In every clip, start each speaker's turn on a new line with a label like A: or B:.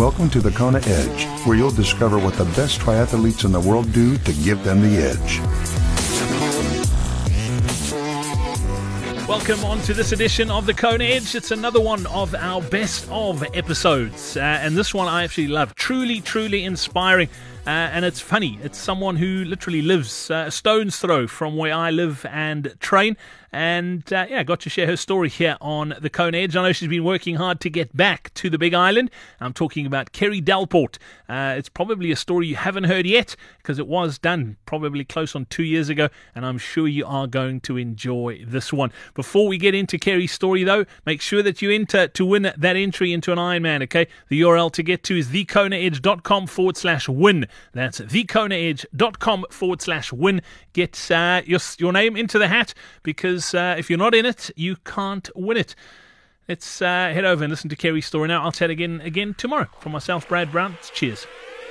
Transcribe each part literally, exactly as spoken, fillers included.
A: Welcome to the Kona Edge, where you'll discover what the best triathletes in the world do to give them the edge.
B: Welcome on to this edition of the Kona Edge. It's another one of our best of episodes. Uh, and this one I actually love. Truly, truly inspiring. Uh, and it's funny. It's someone who literally lives uh, a stone's throw from where I live and train. And uh, yeah, got to share her story here on the Kona Edge. I know she's been working hard to get back to the Big Island. I'm talking about Kerry Delport. Uh, it's probably a story you haven't heard yet because it was done probably close on two years ago. And I'm sure you are going to enjoy this one. Before we get into Kerry's story, though, make sure that you enter to win that entry into an Ironman, okay? The U R L to get to is thekonaedge.com forward slash win. That's thekonaedge.com forward slash win. Get uh, your, your name into the hat because uh, if you're not in it, you can't win it. Let's uh, head over and listen to Kerry's story now. I'll chat again again tomorrow. From myself, Brad Brown, cheers.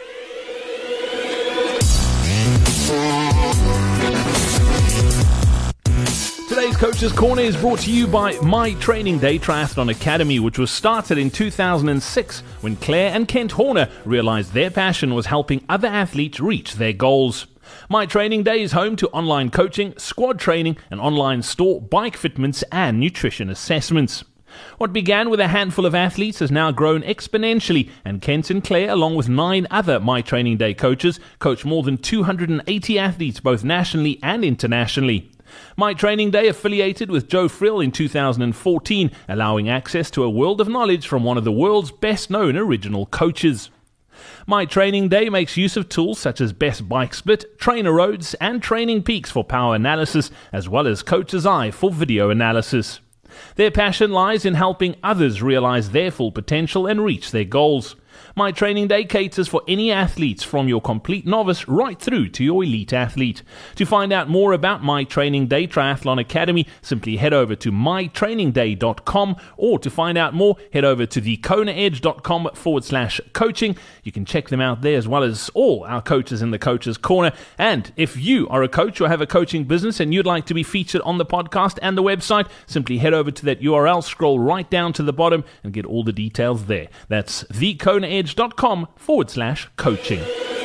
B: Today's Coach's Corner is brought to you by My Training Day Triathlon Academy, which was started in two thousand six when Claire and Kent Horner realized their passion was helping other athletes reach their goals. My Training Day is home to online coaching, squad training, and online store, bike fitments, and nutrition assessments. What began with a handful of athletes has now grown exponentially, and Kent and Claire, along with nine other My Training Day coaches, coach more than two hundred eighty athletes both nationally and internationally. My Training Day affiliated with Joe Frill in two thousand fourteen, allowing access to a world of knowledge from one of the world's best-known original coaches. My Training Day makes use of tools such as Best Bike Split, Trainer Roads, and Training Peaks for power analysis, as well as Coach's Eye for video analysis. Their passion lies in helping others realize their full potential and reach their goals. My Training Day caters for any athletes from your complete novice right through to your elite athlete. To find out more about My Training Day Triathlon Academy, simply head over to my training day dot com, or to find out more, head over to thekonaedge.com forward slash coaching. You can check them out there as well as all our coaches in the Coach's Corner. And if you are a coach or have a coaching business and you'd like to be featured on the podcast and the website, simply head over to that U R L, scroll right down to the bottom and get all the details there. That's thekonaedge.com forward slash coaching.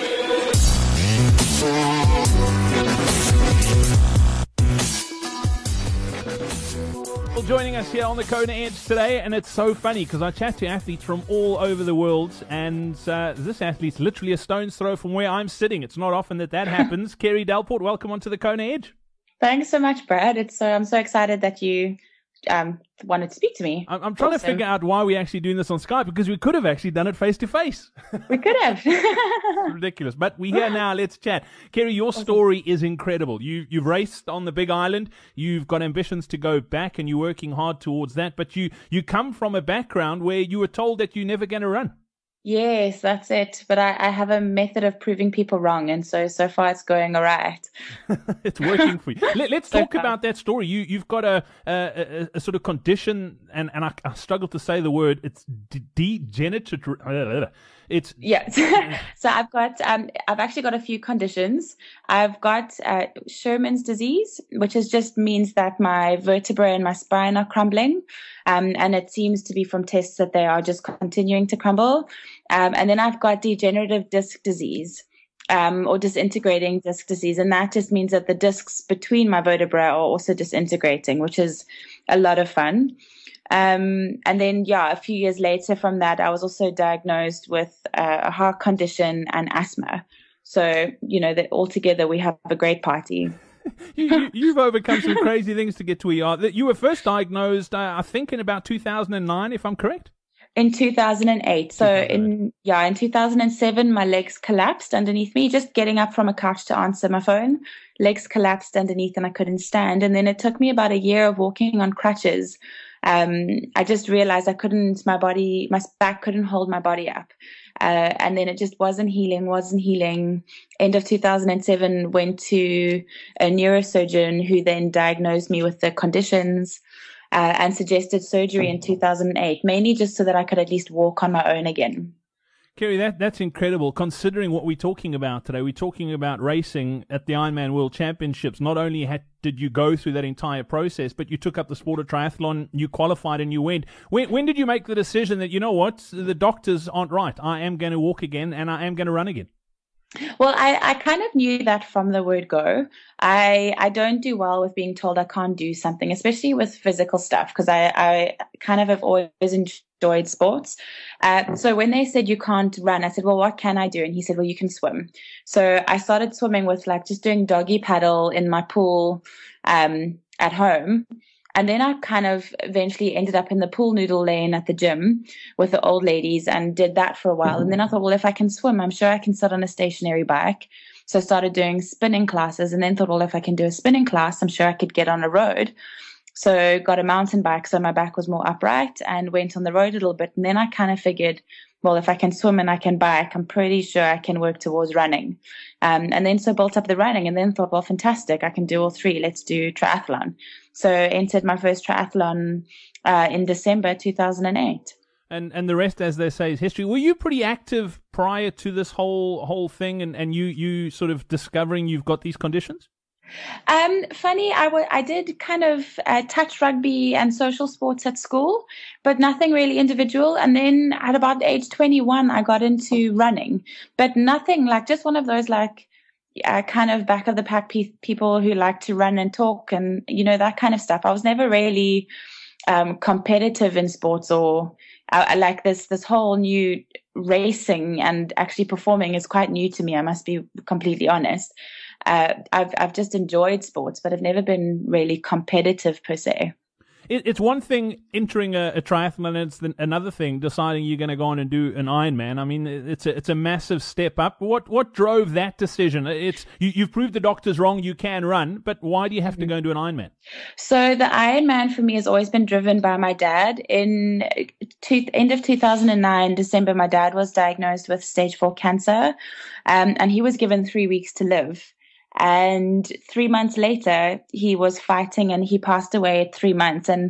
B: Well, joining us here on the Kona Edge today, and it's so funny because I chat to athletes from all over the world, and uh, this athlete's literally a stone's throw from where I'm sitting. It's not often that that happens. Kerry Delport, welcome onto the Kona Edge.
C: Thanks so much, Brad. It's so I'm so excited that you um, wanted to speak to me.
B: I'm, I'm trying awesome. to figure out why we're actually doing this on Skype, because we could have actually done it face to face.
C: We could have.
B: Ridiculous. But we're here now. Let's chat. Kerry, your
C: awesome.
B: story is incredible. You, you've raced on the Big Island. You've got ambitions to go back, and you're working hard towards that. But you, you come from a background where you were told that you're never going to run.
C: Yes, that's it. But I, I have a method of proving people wrong. And so, so far it's going all right.
B: It's working for you. Let, let's
C: so
B: talk
C: far.
B: about that story. You, you've got a, a, a sort of condition, and, and I, I struggle to say the word. It's de- degenerative. It's
C: yeah. So I've got, um, I've actually got a few conditions. I've got uh, Sherman's disease, which is just means that my vertebrae and my spine are crumbling. Um, and it seems to be from tests that they are just continuing to crumble. Um, and then I've got degenerative disc disease, um, or disintegrating disc disease. And that just means that the discs between my vertebrae are also disintegrating, which is a lot of fun. Um, and then, yeah, a few years later from that, I was also diagnosed with uh, a heart condition and asthma. So, you know, that altogether we have a great party.
B: you, you, you've overcome some crazy things to get to where you are. You were first diagnosed, uh, I think, in about two thousand nine, if I'm correct?
C: In two thousand eight. So, two thousand eight. in yeah, in two thousand seven, my legs collapsed underneath me, just getting up from a couch to answer my phone. Legs collapsed underneath and I couldn't stand. And then it took me about a year of walking on crutches. Um, I just realized I couldn't, my body, my back couldn't hold my body up. Uh, and then it just wasn't healing, wasn't healing. End of two thousand seven, went to a neurosurgeon who then diagnosed me with the conditions, uh, and suggested surgery in two thousand eight, mainly just so that I could at least walk on my own again.
B: Kerry, that, that's incredible considering what we're talking about today. We're talking about racing at the Ironman World Championships. Not only had, did you go through that entire process, but you took up the sport of triathlon, you qualified and you went. When, when did you make the decision that, you know what, the doctors aren't right, I am going to walk again and I am going to run again?
C: Well, I, I kind of knew that from the word go. I I don't do well with being told I can't do something, especially with physical stuff, because I, I kind of have always enjoyed sports. Uh, so when they said you can't run, I said, well, what can I do? And he said, well, you can swim. So I started swimming with like just doing doggy paddle in my pool um, at home. And then I kind of eventually ended up in the pool noodle lane at the gym with the old ladies and did that for a while. And then I thought, well, if I can swim, I'm sure I can sit on a stationary bike. So I started doing spinning classes and then thought, well, if I can do a spinning class, I'm sure I could get on a road. So got a mountain bike so my back was more upright and went on the road a little bit. And then I kind of figured, well, if I can swim and I can bike, I'm pretty sure I can work towards running. Um, and then so built up the running and then thought, well, fantastic, I can do all three. Let's do triathlon. So entered my first triathlon uh, in December two thousand eight.
B: And and the rest, as they say, is history. Were you pretty active prior to this whole whole thing and, and you, you sort of discovering you've got these conditions?
C: Um, funny, I, w- I did kind of uh, touch rugby and social sports at school, but nothing really individual. And then at about age twenty-one, I got into running, but nothing like just one of those like uh, kind of back of the pack pe- people who like to run and talk and, you know, that kind of stuff. I was never really um, competitive in sports or I, I like this, this whole new racing and actually performing is quite new to me. I must be completely honest. Uh, I've I've just enjoyed sports, but I've never been really competitive per se.
B: It, it's one thing entering a, a triathlon, and it's the, another thing deciding you're going to go on and do an Ironman. I mean, it's a it's a massive step up. What what drove that decision? It's you, you've proved the doctors wrong. You can run, but why do you have mm-hmm. to go and do an Ironman?
C: So the Ironman for me has always been driven by my dad. In two, end of two thousand nine, December, my dad was diagnosed with stage four cancer, um, and he was given three weeks to live. And three months later, he was fighting and he passed away at three months. And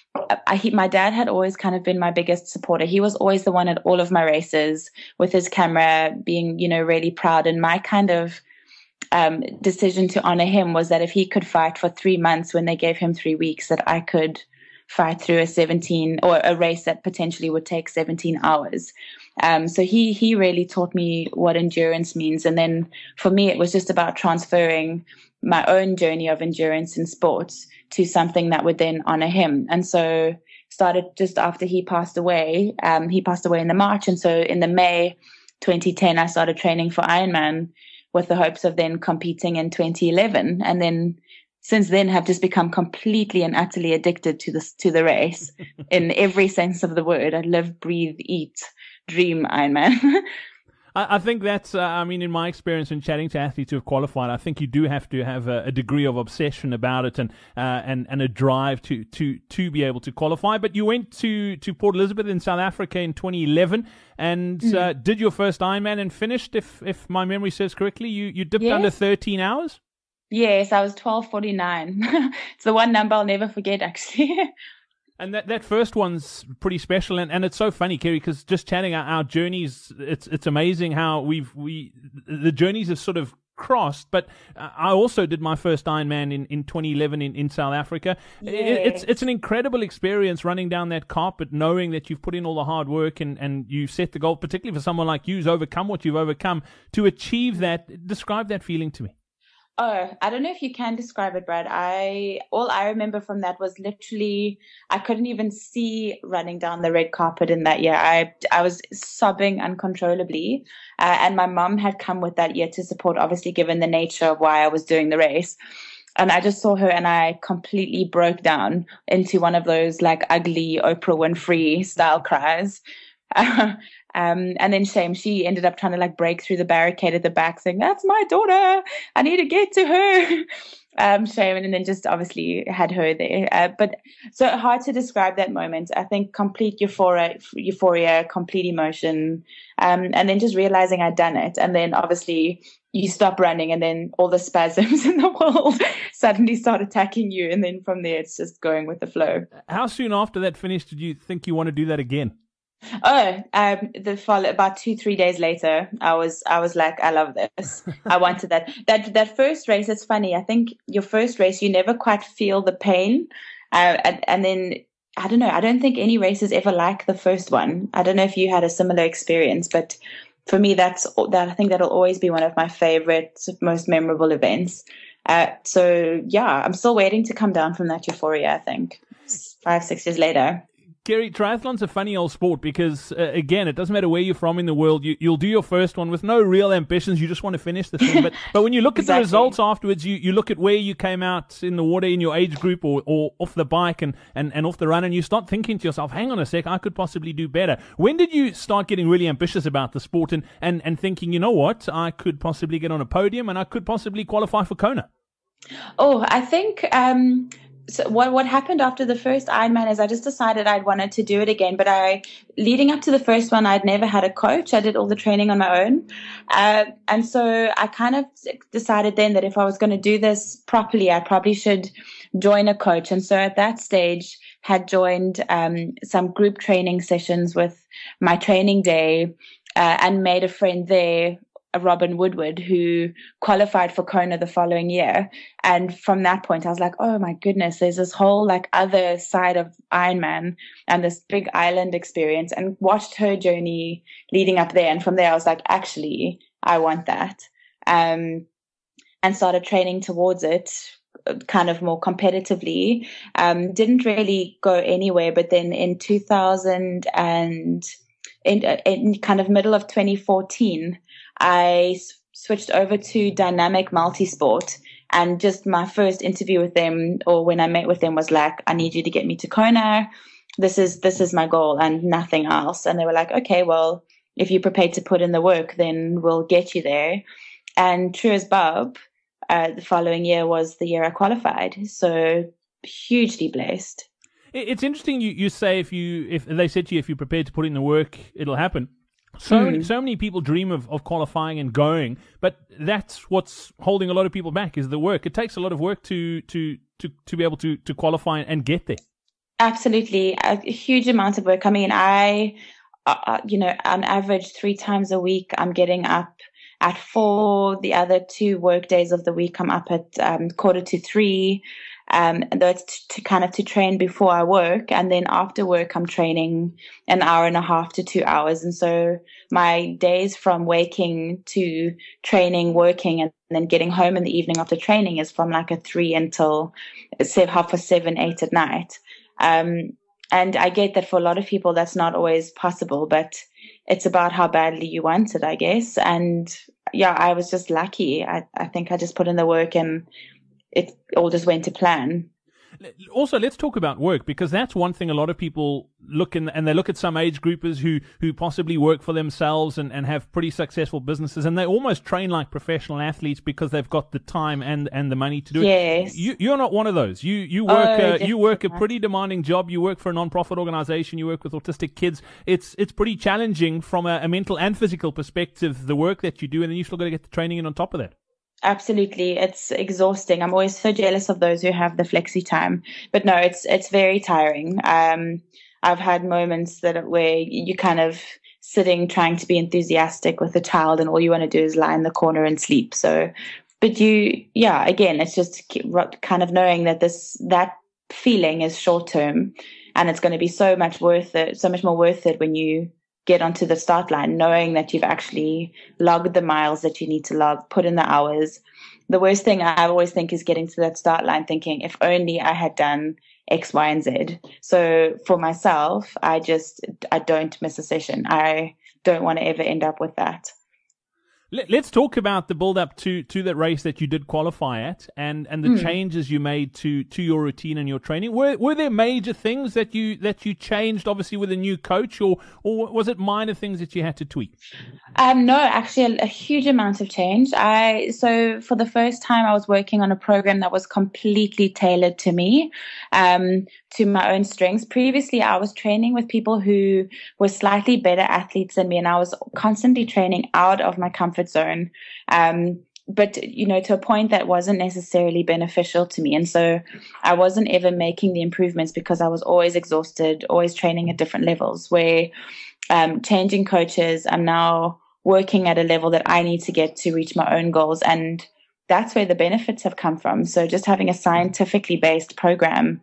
C: I, he, my dad had always kind of been my biggest supporter. He was always the one at all of my races with his camera being, you know, really proud. And my kind of um, decision to honor him was that if he could fight for three months when they gave him three weeks, that I could fight through a seventeen or a race that potentially would take seventeen hours. Um, so he, he really taught me what endurance means. And then for me, it was just about transferring my own journey of endurance in sports to something that would then honor him. And so started just after he passed away. Um, he passed away in the March. And so in the May twenty ten, I started training for Ironman with the hopes of then competing in twenty eleven. And then since then have just become completely and utterly addicted to this, to the race in every sense of the word. I live, breathe, eat, dream Ironman.
B: I, I think that's, uh, I mean, in my experience in chatting to athletes who have qualified, I think you do have to have a, a degree of obsession about it and, uh, and, and a drive to, to, to be able to qualify. But you went to, to Port Elizabeth in South Africa in twenty eleven and mm. uh, did your first Ironman and finished, if, if my memory serves correctly, you, you dipped yes. under thirteen hours?
C: Yes, I was twelve forty-nine. It's the one number I'll never forget, actually.
B: And that, that first one's pretty special, and, and it's so funny, Kerry, because just chatting our, our journeys, it's it's amazing how we've we the journeys have sort of crossed. But uh, I also did my first Ironman in, in twenty eleven in, in South Africa. Yes. It, it's it's an incredible experience running down that carpet, knowing that you've put in all the hard work and, and you've set the goal, particularly for someone like you who's overcome what you've overcome to achieve that. Describe that feeling to me.
C: Oh, I don't know if you can describe it, Brad. I all I remember from that was literally I couldn't even see running down the red carpet in that year. I I was sobbing uncontrollably, uh, and my mum had come with that year to support, obviously given the nature of why I was doing the race. And I just saw her and I completely broke down into one of those like ugly Oprah Winfrey style cries. um, and then Shame, she ended up trying to like break through the barricade at the back saying, that's my daughter. I need to get to her. um, Shame. And then just obviously had her there. Uh, but so hard to describe that moment. I think complete euphoria, euphoria, complete emotion. Um, and then just realizing I'd done it. And then obviously you stop running and then all the spasms in the world suddenly start attacking you. And then from there, it's just going with the flow.
B: How soon after that finish did you think you want to do that again?
C: Oh, um, the follow about two, three days later, I was, I was like, I love this. I wanted that. That, that first race, it's funny. I think your first race, you never quite feel the pain. Uh, and, and then, I don't know. I don't think any race is ever like the first one. I don't know if you had a similar experience, but for me, that's that. I think that'll always be one of my favorite, most memorable events. Uh, so yeah, I'm still waiting to come down from that euphoria. I think five, six years later.
B: Kerry, triathlon's a funny old sport because, uh, again, it doesn't matter where you're from in the world. You, you'll do your first one with no real ambitions. You just want to finish the thing. But but when you look at exactly. the results afterwards, you, you look at where you came out in the water in your age group or, or off the bike and, and, and off the run, and you start thinking to yourself, hang on a sec, I could possibly do better. When did you start getting really ambitious about the sport and, and, and thinking, you know what, I could possibly get on a podium and I could possibly qualify for Kona?
C: Oh, I think... Um... So what what happened after the first Ironman is I just decided I'd wanted to do it again. But I, leading up to the first one, I'd never had a coach. I did all the training on my own. Uh, and so I kind of decided then that if I was going to do this properly, I probably should join a coach. And so at that stage, had joined um, some group training sessions with my training day uh, and made a friend there, Robin Woodward, who qualified for Kona the following year. And from that point, I was like, oh my goodness, there's this whole like other side of Ironman and this big island experience, and watched her journey leading up there. And from there, I was like, actually, I want that. Um, and started training towards it kind of more competitively. Um, didn't really go anywhere, but then in two thousand and in, in kind of middle of twenty fourteen, I s- switched over to Dynamic Multisport, and just my first interview with them, or when I met with them, was like, I need you to get me to Kona. This is, this is my goal and nothing else. And they were like, okay, well, if you're prepared to put in the work, then we'll get you there. And true as Bob, uh, the following year was the year I qualified. So hugely blessed.
B: It's interesting you, you say if you, if they said to you, if you're prepared to put in the work, it'll happen. So
C: Hmm.
B: many, so many people dream of, of qualifying and going, but that's what's holding a lot of people back is the work. It takes a lot of work to to to, to be able to, to qualify and get there.
C: Absolutely. A huge amount of work. I mean, I, uh, you know, on average, three times a week, I'm getting up at four. The other two work days of the week, I'm up at um, quarter to three. Um, that's to kind of to train before I work. And then after work, I'm training an hour and a half to two hours. And so my days from waking to training, working, and then getting home in the evening after training is from like a three until say half past seven, eight at night. Um, and I get that for a lot of people, that's not always possible, but it's about how badly you want it, I guess. And yeah, I was just lucky. I, I think I just put in the work and it all just went to plan.
B: Also, let's talk about work, because that's one thing a lot of people look in, and they look at some age groupers who, who possibly work for themselves and, and have pretty successful businesses, and they almost train like professional athletes because they've got the time and, and the money to do it.
C: Yes.
B: You, you're not one of those. You you work
C: Oh,
B: uh, you work a
C: definitely.
B: pretty demanding job. You work for a non-profit organization. You work with autistic kids. It's it's pretty challenging from a, a mental and physical perspective, the work that you do, and then you still got to get the training in on top of that.
C: Absolutely. It's exhausting. I'm always so jealous of those who have the flexi time. But no, it's it's very tiring. Um, I've had moments that where you kind of sitting trying to be enthusiastic with a child, and all you want to do is lie in the corner and sleep. So, but you, yeah, again, it's just keep- kind of knowing that this that feeling is short term, and it's going to be so much worth it, so much more worth it when you get onto the start line, knowing that you've actually logged the miles that you need to log, put in the hours. The worst thing I always think is getting to that start line thinking, if only I had done X, Y, and Z. So for myself, I just, I don't miss a session. I don't want to ever end up with that.
B: Let- Let's talk about the build up to, to that race that you did qualify at, and, and the
C: Mm.
B: changes you made to, to your routine and your training. Were were there major things that you that you changed, obviously with a new coach, or or was it minor things that you had to tweak?
C: Um, no, actually, a, a huge amount of change. I so for the first time, I was working on a program that was completely tailored to me, um, to my own strengths. Previously, I was training with people who were slightly better athletes than me, and I was constantly training out of my comfort zone. Um, but, you know, to a point that wasn't necessarily beneficial to me. And so I wasn't ever making the improvements because I was always exhausted, always training at different levels, where um, changing coaches, I'm now working at a level that I need to get to reach my own goals. And that's where the benefits have come from. So just having a scientifically based program,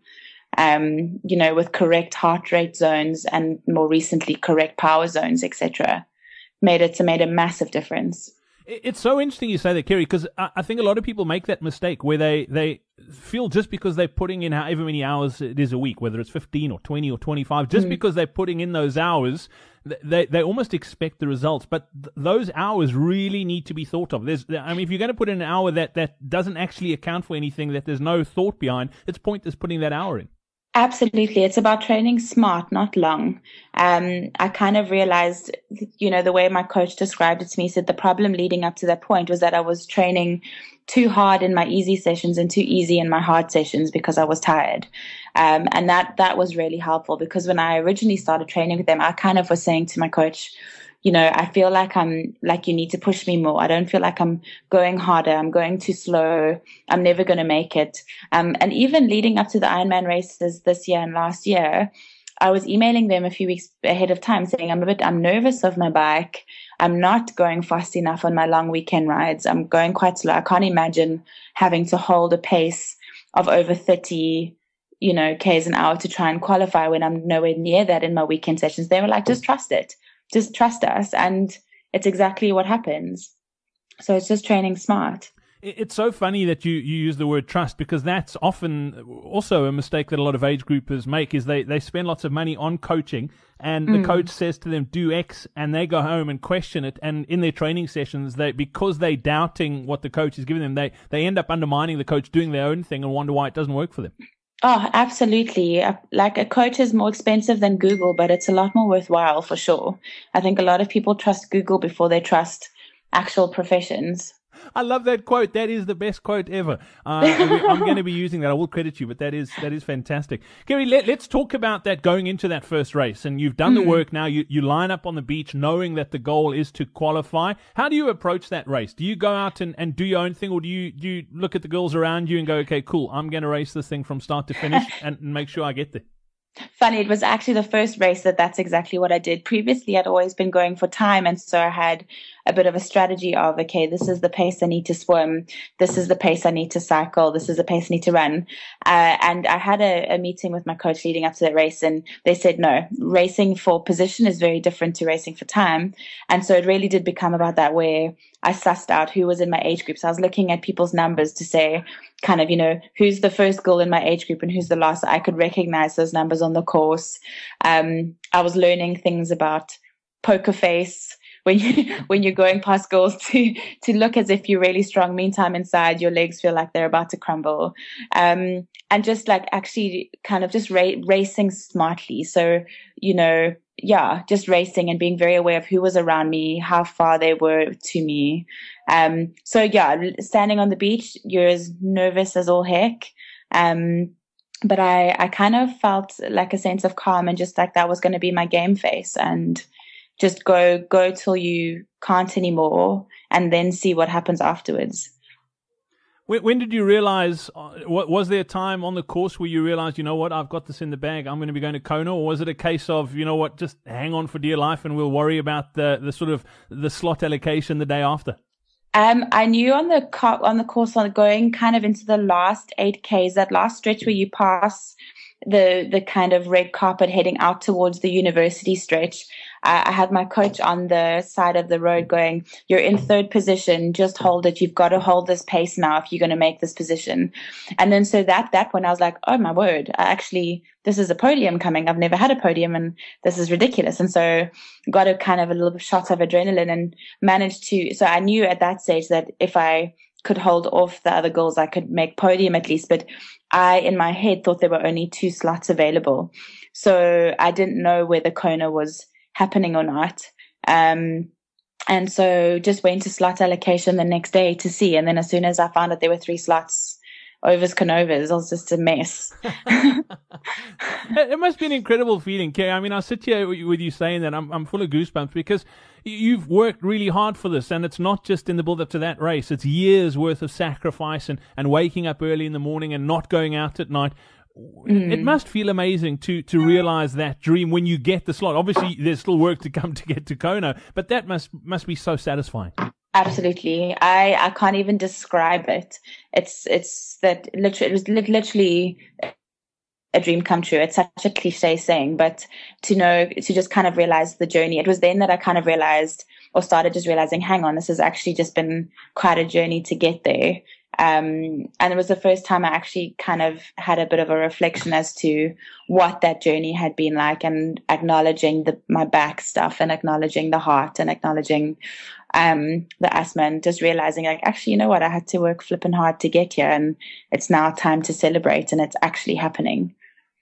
C: um, you know, with correct heart rate zones and more recently correct power zones, et cetera, made it made a massive difference.
B: It's so interesting you say that, Kerry, because I think a lot of people make that mistake where they, they feel just because they're putting in however many hours it is a week, whether it's fifteen or twenty or twenty-five, just mm. because they're putting in those hours, they they almost expect the results. But th- those hours really need to be thought of. There's, I mean, if you're going to put in an hour that, that doesn't actually account for anything, that there's no thought behind, it's pointless putting that hour in.
C: Absolutely. It's about training smart, not long. Um, I kind of realized, you know, the way my coach described it to me, said the problem leading up to that point was that I was training too hard in my easy sessions and too easy in my hard sessions because I was tired. Um, and that, that was really helpful, because when I originally started training with them, I kind of was saying to my coach, you know, I feel like I'm like, you need to push me more. I don't feel like I'm going harder. I'm going too slow. I'm never going to make it. Um, and even leading up to the Ironman races this year and last year, I was emailing them a few weeks ahead of time saying, I'm a bit, I'm nervous of my bike. I'm not going fast enough on my long weekend rides. I'm going quite slow. I can't imagine having to hold a pace of over thirty, you know, Ks an hour to try and qualify when I'm nowhere near that in my weekend sessions. They were like, just trust it. Just trust us. And it's exactly what happens. So it's just training smart.
B: It's so funny that you, you use the word trust, because that's often also a mistake that a lot of age groupers make, is they, they spend lots of money on coaching and mm. the coach says to them, do X, and they go home and question it. And in their training sessions, they because they're doubting what the coach is giving them, they, they end up undermining the coach, doing their own thing, and wonder why it doesn't work for them.
C: Oh, absolutely. Like, a coach is more expensive than Google, but it's a lot more worthwhile for sure. I think a lot of people trust Google before they trust actual professions.
B: I love that quote. That is the best quote ever. Uh, I'm going to be using that. I will credit you, but that is that is fantastic. Kerry, let, let's talk about that going into that first race. And you've done mm. the work now. You, you line up on the beach knowing that the goal is to qualify. How do you approach that race? Do you go out and, and do your own thing, or do you, do you look at the girls around you and go, okay, cool, I'm going to race this thing from start to finish and make sure I get there?
C: Funny, it was actually the first race that that's exactly what I did. Previously, I'd always been going for time, and so I had a bit of a strategy of, okay, this is the pace I need to swim, this is the pace I need to cycle, this is the pace I need to run. Uh, and I had a, a meeting with my coach leading up to that race, and they said, no, racing for position is very different to racing for time. And so it really did become about that, where I sussed out who was in my age group. So I was looking at people's numbers to say, kind of, you know, who's the first girl in my age group and who's the last. I could recognize those numbers on the course. Um, I was learning things about poker face when you when you're going past girls, to to look as if you're really strong. Meantime, inside your legs feel like they're about to crumble. Um, and just like actually kind of just ra- racing smartly. So, you know, yeah, just racing and being very aware of who was around me, how far they were to me. Um, so yeah, standing on the beach, you're as nervous as all heck. Um, but I, I kind of felt like a sense of calm, and just like that was going to be my game face, and just go, go till you can't anymore, and then see what happens afterwards.
B: When, when did you realize, uh, was there a time on the course where you realized, you know what, I've got this in the bag, I'm going to be going to Kona? Or was it a case of, you know what, just hang on for dear life and we'll worry about the, the sort of the slot allocation the day after?
C: Um, I knew on the co- on the course, on going kind of into the last eight Ks, that last stretch where you pass the the kind of red carpet heading out towards the university stretch, uh, I had my coach on the side of the road going, you're in third position, just hold it. You've got to hold this pace now if you're going to make this position. And then so that that point I was like, oh my word, I actually, this is a podium coming. I've never had a podium and this is ridiculous. And so got a kind of a little shot of adrenaline and managed to, so I knew at that stage that if I could hold off the other girls, I could make podium at least. But I, in my head, thought there were only two slots available. So I didn't know whether Kona was happening or not. Um, and so just went to slot allocation the next day to see. And then as soon as I found out there were three slots, overs canovas, I was just a mess.
B: It must be an incredible feeling, Kerry. I mean, I sit here with you saying that, I'm I'm full of goosebumps because you've worked really hard for this, and it's not just in the build-up to that race. It's years worth of sacrifice and, and waking up early in the morning and not going out at night. Mm. It must feel amazing to to realize that dream when you get the slot. Obviously, there's still work to come to get to Kona, but that must must be so satisfying.
C: Absolutely. I, I can't even describe it. It's, it's that literally, it was literally a dream come true. It's such a cliche saying, but to know, to just kind of realize the journey. It was then that I kind of realized or started just realizing, hang on, this has actually just been quite a journey to get there. Um, and it was the first time I actually kind of had a bit of a reflection as to what that journey had been like, and acknowledging the, my back stuff, and acknowledging the heart, and acknowledging um, the asthma, and just realizing, like, actually, you know what, I had to work flipping hard to get here, and it's now time to celebrate, and it's actually happening.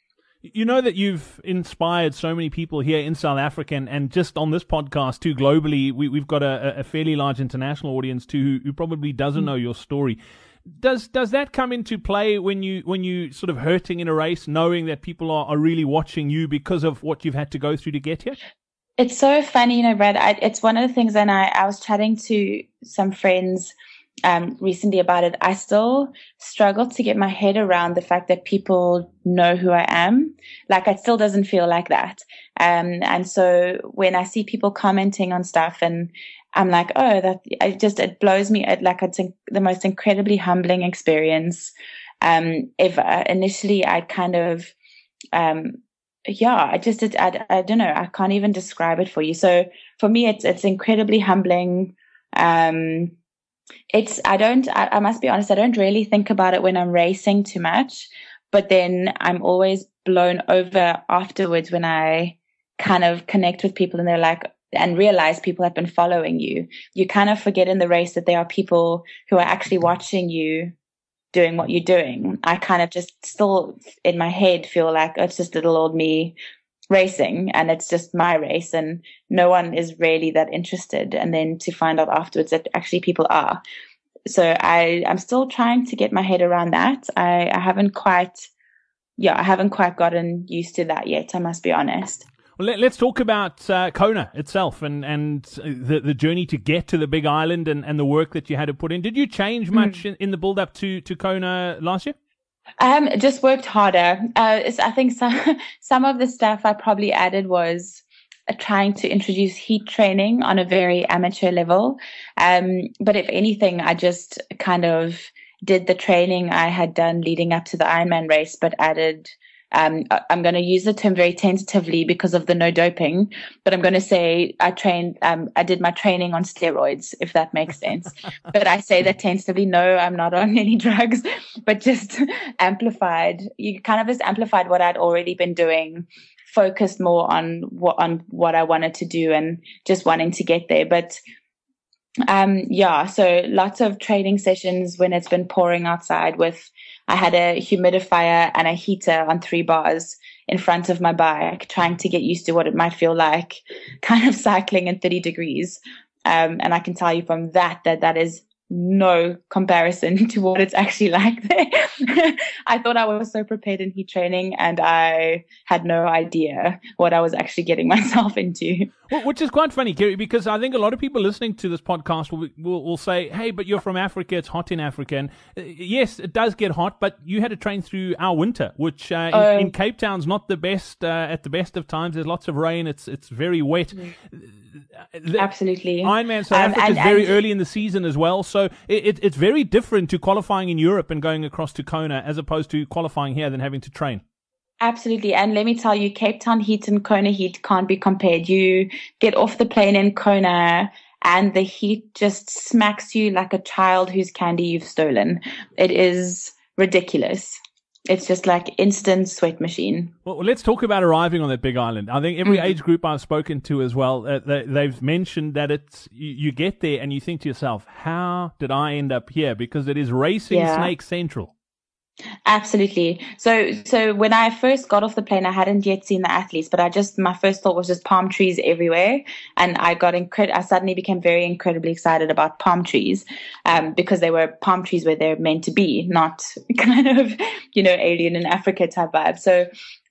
B: You know that you've inspired so many people here in South Africa, and, and just on this podcast too, globally, we, we've got a, a fairly large international audience too who, who probably doesn't know your story. Does does that come into play when you when you sort of hurting in a race, knowing that people are, are really watching you because of what you've had to go through to get here?
C: It's so funny, you know, Brad. I, it's one of the things, and I, I was chatting to some friends um, recently about it. I still struggle to get my head around the fact that people know who I am. Like, it still doesn't feel like that. Um, and so when I see people commenting on stuff, and I'm like, oh, that it just, it blows me. It, like, it's the most incredibly humbling experience um, ever. Initially, I kind of, um, yeah, I just, it, I, I don't know. I can't even describe it for you. So for me, it's, it's incredibly humbling. Um, it's, I don't, I, I must be honest, I don't really think about it when I'm racing too much, but then I'm always blown over afterwards when I kind of connect with people and they're like, and realize people have been following you. You kind of forget in the race that there are people who are actually watching you doing what you're doing. I kind of just still in my head feel like, oh, it's just little old me racing, and it's just my race, and no one is really that interested. And then to find out afterwards that actually people are. So I, I'm still trying to get my head around that. I, I haven't quite, yeah, I haven't quite gotten used to that yet, I must be honest.
B: Well, let, let's talk about uh, Kona itself, and, and the the journey to get to the Big Island, and, and the work that you had to put in. Did you change much mm. in, in the build-up to, to Kona last year?
C: Um, just worked harder. Uh, I think some, some of the stuff I probably added was uh, trying to introduce heat training on a very amateur level. Um, but if anything, I just kind of did the training I had done leading up to the Ironman race, but added Um, I'm going to use the term very tentatively because of the no doping, but I'm going to say I trained, um, I did my training on steroids, if that makes sense. But I say that tentatively. No, I'm not on any drugs, but just amplified. You kind of just amplified what I'd already been doing, focused more on what, on what I wanted to do and just wanting to get there. But Um, yeah, so lots of training sessions when it's been pouring outside with, I had a humidifier and a heater on three bars in front of my bike, trying to get used to what it might feel like kind of cycling in thirty degrees. Um, and I can tell you from that, that that is no comparison to what it's actually like there. I thought I was so prepared in heat training, and I had no idea what I was actually getting myself into.
B: Well, which is quite funny, Kerry, because I think a lot of people listening to this podcast will, will, will say, hey, but you're from Africa, it's hot in Africa. And uh, yes, it does get hot, but you had to train through our winter, which uh, in, uh, in Cape Town's not the best, uh, at the best of times. There's lots of rain, it's it's very wet.
C: The Absolutely.
B: Ironman South um, Africa and, is very and, early in the season as well, so it, it, it's very different to qualifying in Europe and going across to Kona as opposed to qualifying here than having to train.
C: Absolutely. And let me tell you, Cape Town heat and Kona heat can't be compared. You get off the plane in Kona and the heat just smacks you like a child whose candy you've stolen. It is ridiculous. It's just like instant sweat machine.
B: Well, let's talk about arriving on that Big Island. I think every mm-hmm. age group I've spoken to as well, uh, they, they've mentioned that it's you, you get there and you think to yourself, how did I end up here? Because it is racing yeah. snake central. Absolutely.
C: So, so when I first got off the plane, I hadn't yet seen the athletes, but I just, my first thought was just palm trees everywhere. And I got incred- I suddenly became very incredibly excited about palm trees, um, because they were palm trees where they're meant to be, not kind of, you know, alien in Africa type vibe. So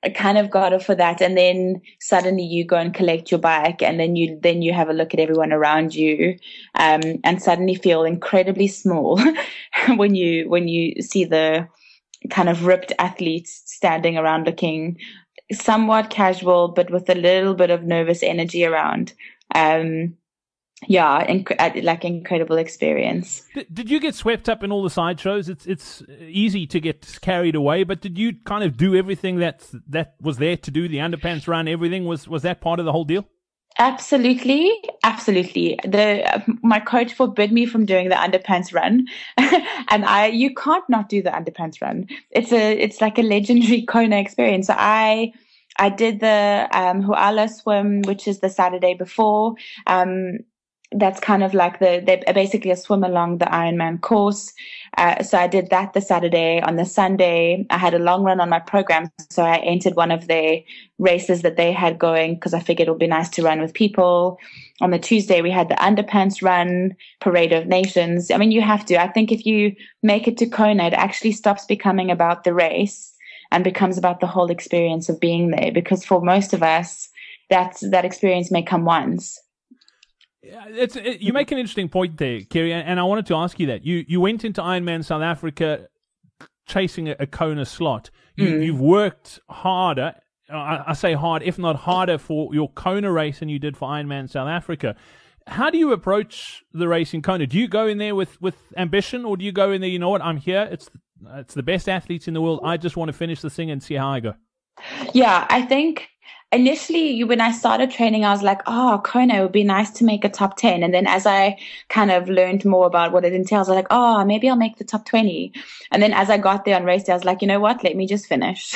C: I kind of got it for that. And then suddenly you go and collect your bike, and then you, then you have a look at everyone around you, um, and suddenly feel incredibly small when you, when you see the kind of ripped athletes standing around looking somewhat casual, but with a little bit of nervous energy around. Um, yeah, inc- like incredible experience.
B: Did, did you get swept up in all the sideshows? It's it's easy to get carried away, but did you kind of do everything that that was there to do? The underpants run, everything was was that part of the whole deal?
C: Absolutely, absolutely. The my coach forbid me from doing the underpants run, and I you can't not do the underpants run. It's a it's like a legendary Kona experience. So I I did the um, Huala swim, which is the Saturday before. Um, that's kind of like the they basically a swim along the Ironman course. Uh, so I did that the Saturday. On the Sunday, I had a long run on my program, so I entered one of the races that they had going because I figured it would be nice to run with people. On the Tuesday, we had the underpants run, Parade of Nations. I mean, you have to. I think if you make it to Kona, it actually stops becoming about the race and becomes about the whole experience of being there. Because for most of us, that's that experience may come once.
B: Yeah, it's it, you make an interesting point there, Kerry, and I wanted to ask you that. You you went into Ironman South Africa chasing a, a Kona slot. You, mm. You've worked harder, I, I say hard, if not harder, for your Kona race than you did for Ironman South Africa. How do you approach the race in Kona? Do you go in there with, with ambition, or do you go in there, you know what, I'm here, it's it's the best athletes in the world, I just want to finish this thing and see how I go?
C: Yeah, I think initially when I started training, I was like, oh, Kona, it would be nice to make a top ten. And then as I kind of learned more about what it entails, I was like, oh, maybe I'll make the top twenty. And then as I got there on race day, I was like, you know what, let me just finish.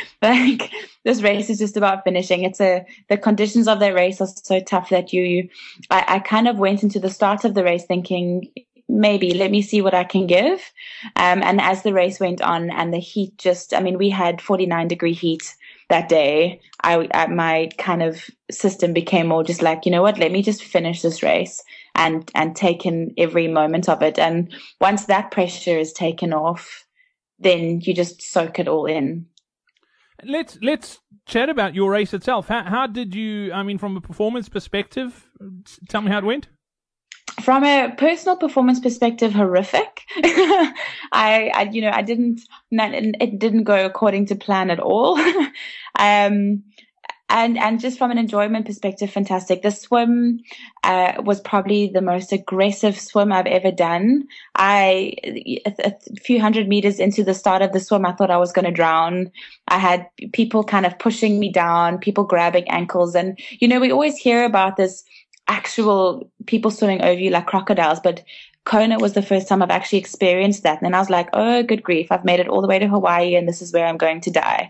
C: Like, this race is just about finishing. It's a, the conditions of that race are so tough that you, I, I kind of went into the start of the race thinking, maybe let me see what I can give. Um, and as the race went on and the heat just, I mean, we had forty-nine degree heat that day. I, I, my kind of system became more just like, you know what, let me just finish this race and, and take in every moment of it. And once that pressure is taken off, then you just soak it all in.
B: Let's, let's chat about your race itself. How, how did you, I mean, from a performance perspective, tell me how it went.
C: From a personal performance perspective, horrific. I, I, you know, I didn't, it didn't go according to plan at all. um, and, and just from an enjoyment perspective, fantastic. The swim, uh, was probably the most aggressive swim I've ever done. I, a, a few hundred meters into the start of the swim, I thought I was going to drown. I had people kind of pushing me down, people grabbing ankles. And, you know, we always hear about this actual people swimming over you like crocodiles, but Kona was the first time I've actually experienced that. And then I was like, oh, good grief, I've made it all the way to Hawaii and this is where I'm going to die.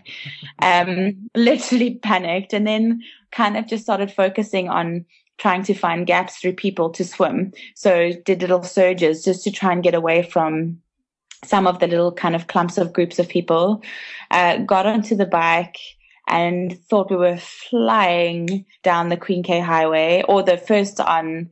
C: Um, literally panicked, and then kind of just started focusing on trying to find gaps through people to swim. So did little surges just to try and get away from some of the little kind of clumps of groups of people. Uh, got onto the bike and thought we were flying down the Queen K Highway, or the first on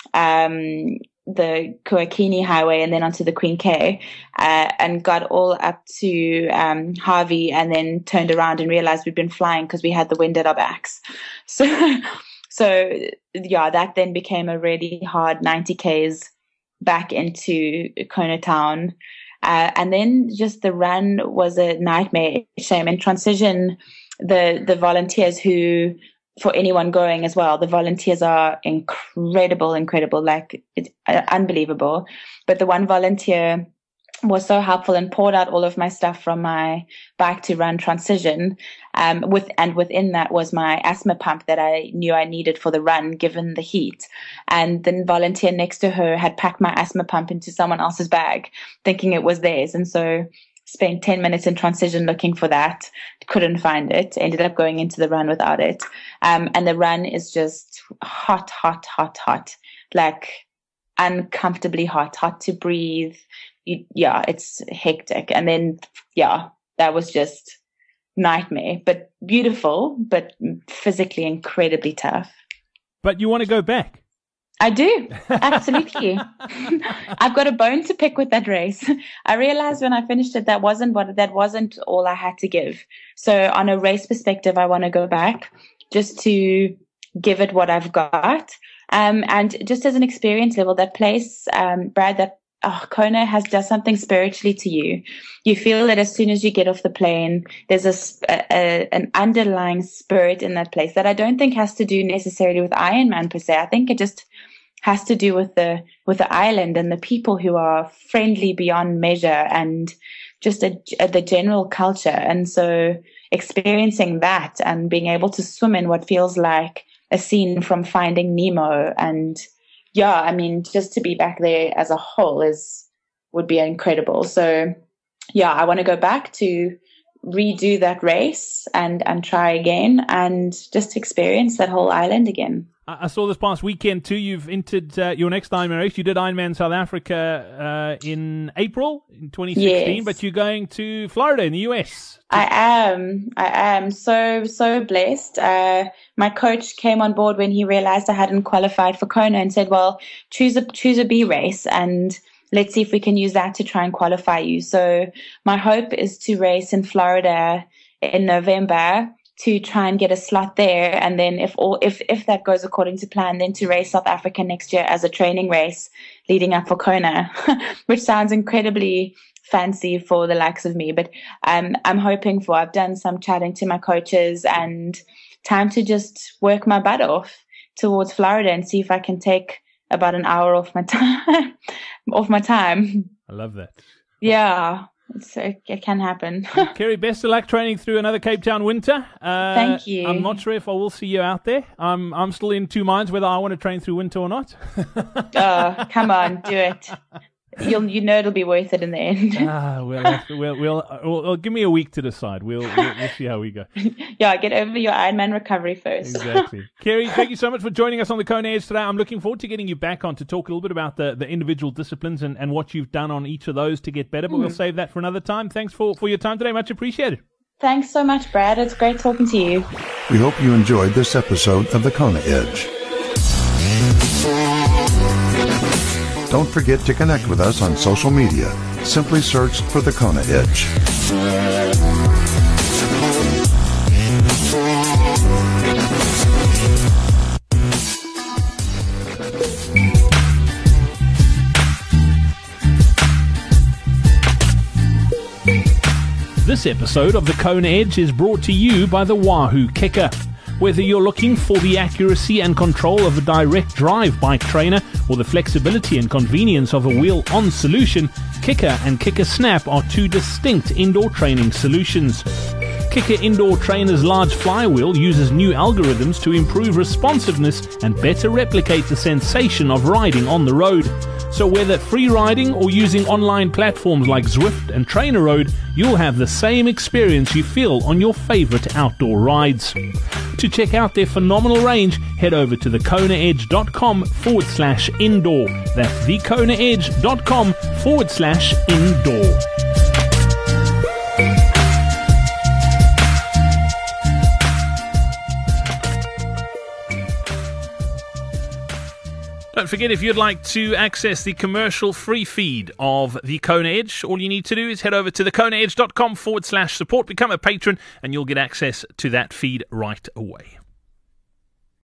C: um, the Kuakini Highway and then onto the Queen K, uh, and got all up to um, Harvey, and then turned around and realized we'd been flying because we had the wind at our backs. So, so yeah, that then became a really hard ninety Ks back into Kona town. Uh, and then just the run was a nightmare. Shame. In transition, the the volunteers who, for anyone going as well, the volunteers are incredible, incredible, like it's uh, unbelievable. But the one volunteer was so helpful and poured out all of my stuff from my bike to run transition. Um, with and within that was my asthma pump that I knew I needed for the run, given the heat. And the volunteer next to her had packed my asthma pump into someone else's bag, thinking it was theirs. And so spent ten minutes in transition looking for that, couldn't find it, ended up going into the run without it. Um, and the run is just hot, hot, hot, hot, like uncomfortably hot, hot to breathe. You, yeah, it's hectic. And then, yeah, that was just nightmare, but beautiful, but physically incredibly tough.
B: But you want to go back?
C: I do, absolutely. I've got a bone to pick with that race. I realized when I finished it, that wasn't what, that wasn't all I had to give. So on a race perspective, I want to go back just to give it what I've got. Um, and just as an experience level, that place, um, Brad, that oh, Kona has does something spiritually to you. You feel that as soon as you get off the plane, there's a, a an underlying spirit in that place that I don't think has to do necessarily with Ironman per se. I think it just has to do with the with the island and the people who are friendly beyond measure, and just a, a, the general culture. And so experiencing that and being able to swim in what feels like a scene from Finding Nemo, and yeah, I mean, just to be back there as a whole is would be incredible. So yeah, I want to go back to redo that race and and try again and just experience that whole island again.
B: I saw this past weekend too, you've entered uh, your next Ironman race. You did Ironman South Africa uh, in April in twenty sixteen, yes. But you're going to Florida in the U S.
C: I am. I am so, so blessed. Uh, my coach came on board when he realized I hadn't qualified for Kona and said, well, choose a, choose a B race and let's see if we can use that to try and qualify you. So my hope is to race in Florida in November, to try and get a slot there, and then if all if if that goes according to plan, then to race South Africa next year as a training race leading up for Kona, which sounds incredibly fancy for the likes of me. But um, I'm hoping for. I've done some chatting to my coaches, and time to just work my butt off towards Florida and see if I can take about an hour off my time. off my time.
B: I love that.
C: Yeah. So it can happen.
B: Kerry, best of luck training through another Cape Town winter. Uh,
C: Thank you.
B: I'm not sure if I will see you out there. I'm I'm still in two minds whether I want to train through winter or not.
C: Oh, come on, do it. You'll you know it'll be worth it in the end.
B: ah, we'll, have to, we'll, we'll, we'll, we'll give me a week to decide. We'll, we'll we'll see how we go.
C: Yeah, get over your Ironman recovery first.
B: Exactly. Kerry, thank you so much for joining us on the Kona Edge today. I'm looking forward to getting you back on to talk a little bit about the, the individual disciplines and, and what you've done on each of those to get better. But mm. we'll save that for another time. Thanks for, for your time today. Much appreciated.
C: Thanks so much, Brad. It's great talking to you.
A: We hope you enjoyed this episode of the Kona Edge. Don't forget to connect with us on social media. Simply search for the Kona Edge.
B: This episode of the Kona Edge is brought to you by the Wahoo Kicker. Whether you're looking for the accuracy and control of a direct drive bike trainer or the flexibility and convenience of a wheel-on solution, Kicker and Kicker Snap are two distinct indoor training solutions. Kicker Indoor Trainer's large flywheel uses new algorithms to improve responsiveness and better replicate the sensation of riding on the road. So whether free riding or using online platforms like Zwift and TrainerRoad, you'll have the same experience you feel on your favorite outdoor rides. To check out their phenomenal range, head over to thekonaedge.com forward slash indoor. That's thekonaedge.com forward slash indoor. Don't forget, if you'd like to access the commercial-free feed of the Kona Edge, all you need to do is head over to thekonaedge.com forward slash support, become a patron, and you'll get access to that feed right away.